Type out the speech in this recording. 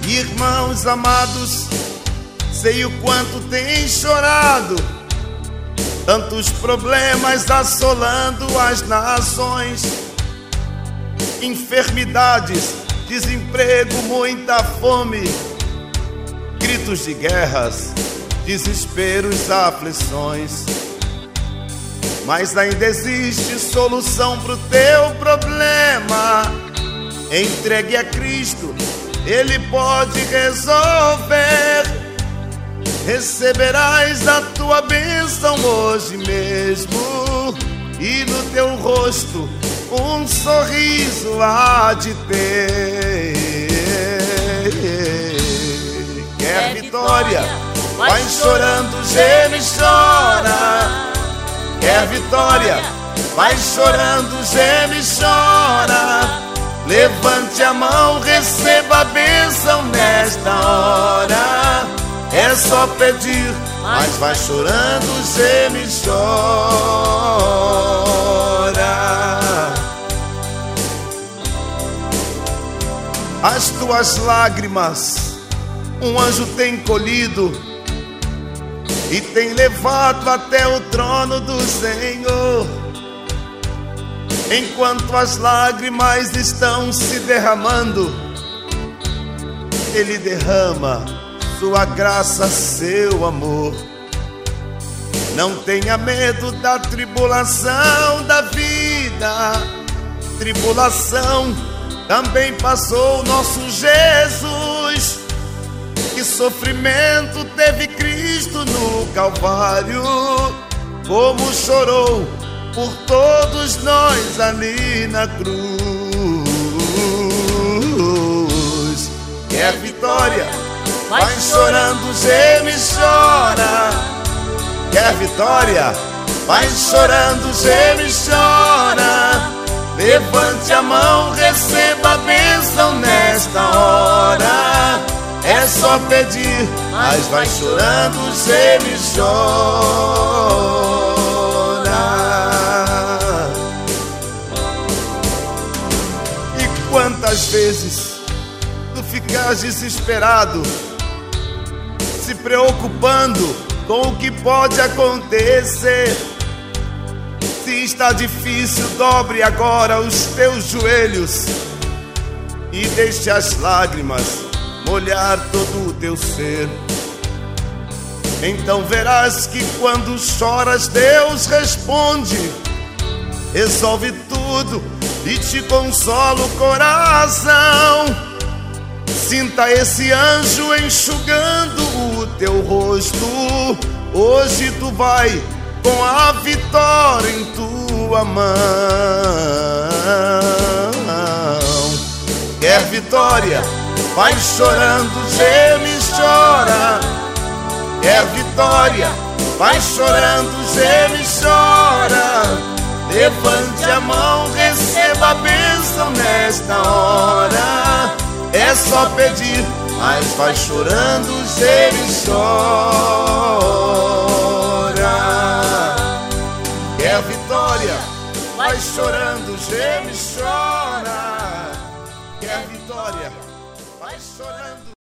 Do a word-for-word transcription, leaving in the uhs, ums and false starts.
Irmãos amados, sei o quanto tem chorado, tantos problemas assolando as nações, enfermidades, desemprego, muita fome, gritos de guerras, desesperos, aflições. Mas ainda existe solução pro teu problema. Entregue a Cristo, Ele pode resolver. Receberás a tua bênção hoje mesmo, e no teu rosto um sorriso há de ter. Quer vitória? Vai chorando, geme e chora. Quer vitória? Vai chorando, geme e chora. Levante a mão, receba a bênção nesta hora. É só pedir, mas vai chorando, geme e chora. As tuas lágrimas um anjo tem colhido e tem levado até o trono do Senhor. Enquanto as lágrimas estão se derramando, Ele derrama sua graça, seu amor. Não tenha medo da tribulação da vida. Tribulação também passou nosso Jesus. Que sofrimento teve Cristo no Calvário, como chorou por todos nós ali na cruz. Quer vitória? Vai chorando, geme e chora. Quer vitória? Vai chorando, geme e chora. Levante a mão, receba a bênção nesta hora. É só pedir, mas vai chorando, geme e chora. E quantas vezes tu ficas desesperado, se preocupando com o que pode acontecer. Se está difícil, dobre agora os teus joelhos e deixe as lágrimas molhar todo o teu ser. Então verás que quando choras, Deus responde, resolve tudo e te consola o coração. Sinta esse anjo enxugando o teu rosto. Hoje tu vai com a vitória em tua mão. Quer vitória? Vai chorando, geme e chora. Quer vitória? Vai chorando, geme e chora. Levante a mão, receba a bênção nesta hora. É só pedir, mas vai chorando, geme e chora. Quer vitória? Vai chorando, geme e chora. Quer vitória? Vai chorando.